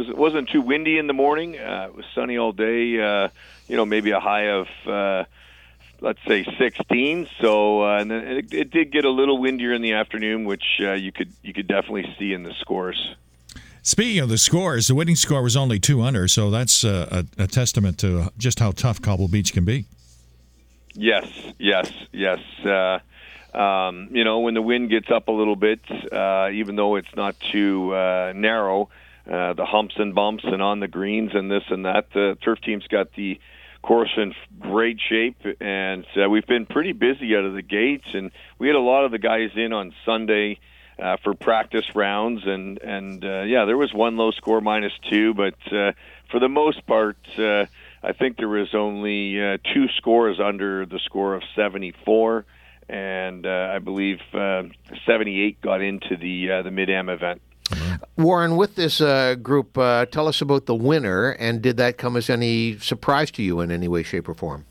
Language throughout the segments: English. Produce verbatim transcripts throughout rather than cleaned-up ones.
was it wasn't too windy in the morning. Uh, it was sunny all day. Uh, you know, maybe a high of uh, let's say sixteen. So uh, and then it, it did get a little windier in the afternoon, which uh, you could you could definitely see in the scores. Speaking of the scores, the winning score was only two under, so that's uh, a, a testament to just how tough Cobble Beach can be. Yes, yes, yes. Uh, um, you know, when the wind gets up a little bit, uh, even though it's not too uh, narrow, uh, the humps and bumps and on the greens and this and that, the turf team's got the course in great shape, and uh, we've been pretty busy out of the gates, and we had a lot of the guys in on Sunday uh, for practice rounds, and, and uh, yeah, there was one low score, minus two, but uh, for the most part, uh, I think there was only uh, two scores under the score of seventy-four, and uh, I believe uh, seventy-eight got into the uh, the Mid-Am event. Warren, with this uh, group, uh, tell us about the winner, and did that come as any surprise to you in any way, shape, or form?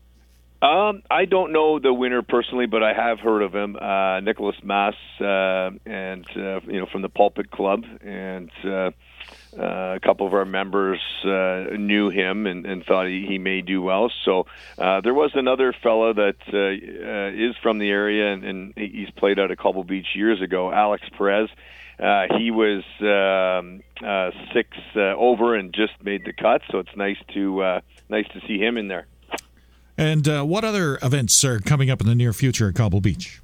Um, I don't know the winner personally, but I have heard of him, uh, Nicholas Mass, uh, and uh, you know, from the Pulpit Club, and uh, uh, a couple of our members uh, knew him and, and thought he, he may do well. So uh, there was another fella that uh, uh, is from the area, and, and he's played out at Cobble Beach years ago, Alex Perez. Uh, he was um, uh, six uh, over and just made the cut, so it's nice to uh, nice to see him in there. And uh, what other events are coming up in the near future at Cobble Beach?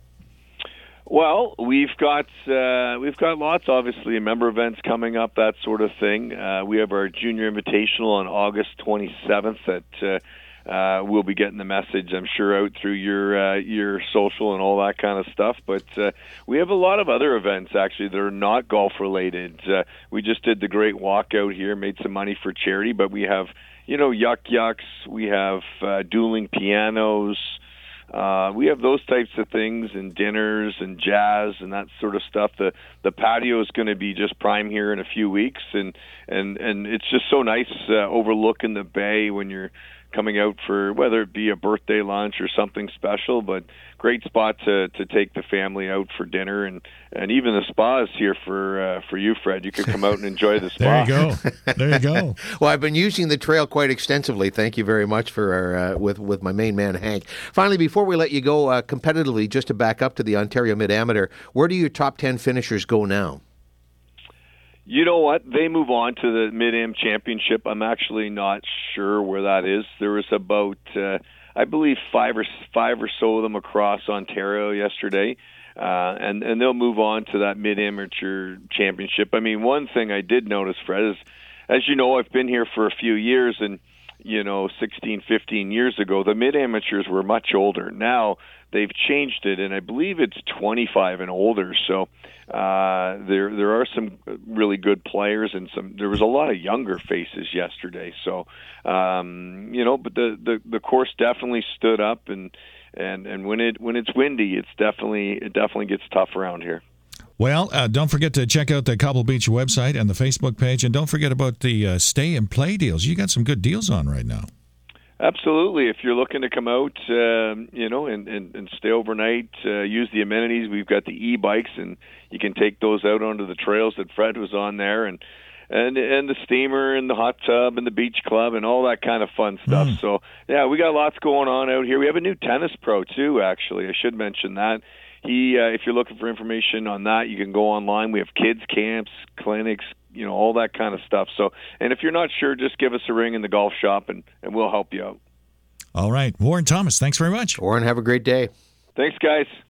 Well, we've got uh, we've got lots, obviously, member events coming up, that sort of thing. Uh, we have our Junior Invitational on August twenty-seventh that uh, uh, we'll be getting the message, I'm sure, out through your uh, your social and all that kind of stuff. But uh, we have a lot of other events, actually, that are not golf-related. Uh, we just did the Great Walk out here, made some money for charity, but we have, you know, Yuck Yucks, we have uh, dueling pianos, uh, we have those types of things, and dinners and jazz and that sort of stuff. The the patio is going to be just prime here in a few weeks, and and and it's just so nice uh, overlooking the bay when you're coming out for whether it be a birthday lunch or something special. But great spot to to take the family out for dinner, and and even the spa is here for uh, for you, Fred. You could come out and enjoy the spa. There you go. There you go. Well, I've been using the trail quite extensively. Thank you very much for our, uh, with with my main man Hank. Finally, before we let you go, uh, competitively, just to back up to the Ontario Mid-Amateur, where do your top ten finishers go now? You know what? They move on to the Mid-Am Championship. I'm actually not sure where that is. There was about, uh, I believe, five or five or so of them across Ontario yesterday, uh, and and they'll move on to that Mid-Amateur Championship. I mean, one thing I did notice, Fred, is, as you know, I've been here for a few years, and you know, sixteen, fifteen years ago, the mid-amateurs were much older. Now they've changed it, and I believe it's twenty-five and older. So uh, there there are some really good players, and some. There was a lot of younger faces yesterday. So um, you know, but the, the, the course definitely stood up, and and and when it when it's windy, it's definitely it definitely gets tough around here. Well, uh, don't forget to check out the Cobble Beach website and the Facebook page, and don't forget about the uh, stay and play deals. You got some good deals on right now. Absolutely. If you're looking to come out, um, you know, and, and, and stay overnight, uh, use the amenities. We've got the e-bikes, and you can take those out onto the trails that Fred was on there, and and and the steamer and the hot tub and the beach club and all that kind of fun stuff. Mm. So, yeah, we got lots going on out here. We have a new tennis pro, too, actually. I should mention that. He, uh, if you're looking for information on that, you can go online. We have kids camps, clinics, you know, all that kind of stuff. So, and if you're not sure, just give us a ring in the golf shop, and, and we'll help you out. All right. Warren Thomas, thanks very much. Warren, have a great day. Thanks, guys.